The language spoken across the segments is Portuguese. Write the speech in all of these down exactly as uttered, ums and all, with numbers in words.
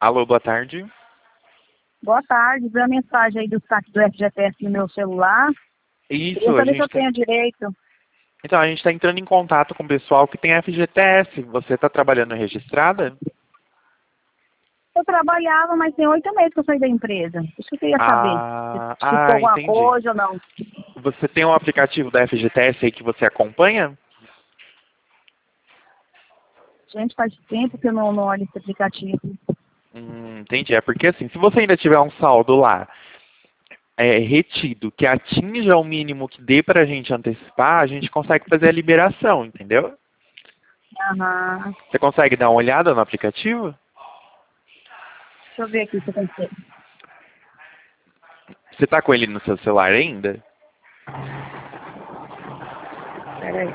Alô, boa tarde. Boa tarde, vi a mensagem aí do saque do F G T S no meu celular. Isso, Queria a saber se gente eu tá... tenho direito. Então, a gente está entrando em contato com o pessoal que tem F G T S. Você está trabalhando registrada? Eu trabalhava, mas tem oito meses que eu saí da empresa. Isso que eu queria saber. Ah, Se ficou ah, alguma entendi. coisa ou não. Você tem um aplicativo da F G T S aí que você acompanha? Gente, faz tempo que eu não, não olho esse aplicativo. Hum, entendi. É porque assim, se você ainda tiver um saldo lá é, retido que atinja o mínimo que dê para a gente antecipar, a gente consegue fazer a liberação, entendeu? Aham. Você consegue dar uma olhada no aplicativo? Deixa eu ver aqui se eu consigo. Você está com ele no seu celular ainda? Peraí.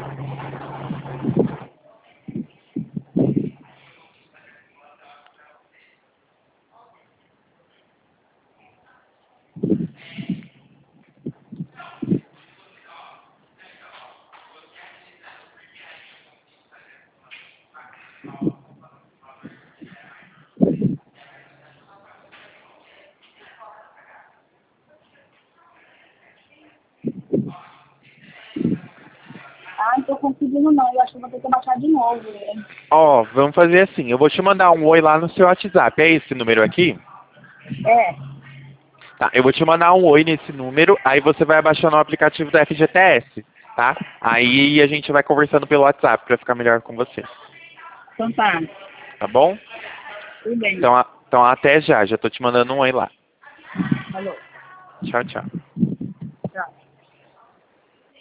Ah, não tô conseguindo não. Eu acho que eu vou ter que baixar de novo, né? Ó, vamos fazer assim. Eu vou te mandar um oi lá no seu WhatsApp. É esse número aqui? É. Tá, eu vou te mandar um oi nesse número, aí você vai abaixando o aplicativo da F G T S, tá? Aí a gente vai conversando pelo WhatsApp pra ficar melhor com você, Então tá. tá bom? Tudo bem. Então, a- então até já, já tô te mandando um oi lá. Falou. Tchau, tchau.